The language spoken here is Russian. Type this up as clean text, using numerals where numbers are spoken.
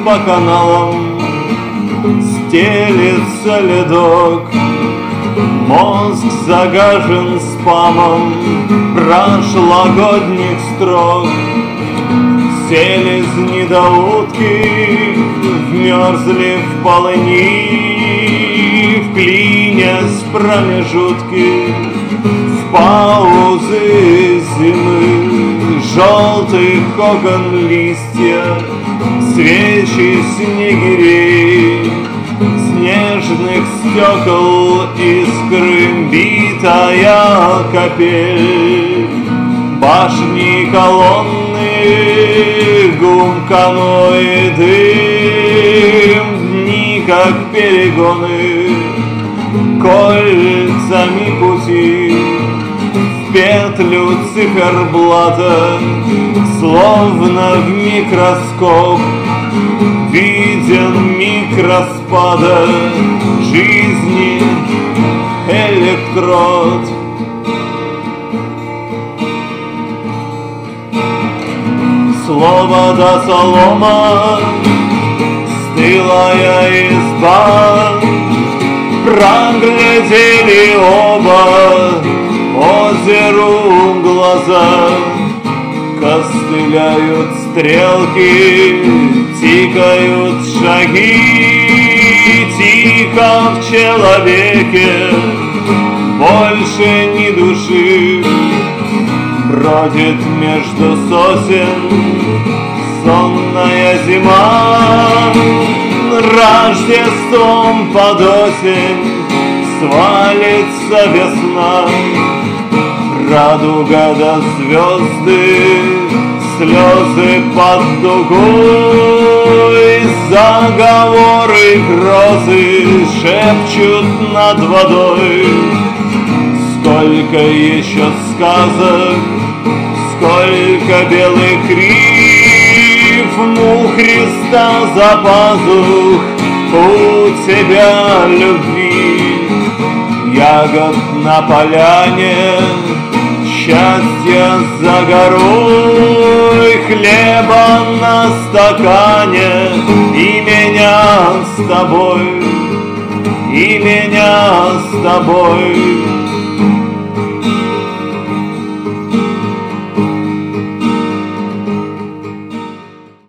по каналам стелится ледок. Мозг загажен спамом прошлогодних строк. Селезни до утки вмерзли в полыни, вклинясь в промежутки, в паузы зимы. Желтых окон листья, свечи снегирей, снежных стекол искры, битая капель. Башни, колонны, гум, каноэ, дым, дни, как перегоны, кольцами пути, в петлю циферблата, словно в микроскоп, виден миг распада жизни, электрод. Слово да солома, стылая изба, проглядели оба озеру глаза. Костыляют стрелки, тикают шаги, тихо в человеке больше ни души. Бродит между сосен сонная зима, Рождеством под осень свалится весна. Радуга до звезды, слезы под дугой, заговоры грозы шепчут над водой. Сколько еще сказок, сколько белых рифм у Христа за пазух, у тебя любви. Ягод на поляне, счастья за горой, хлеба на стакане, и меня с тобой, и меня с тобой.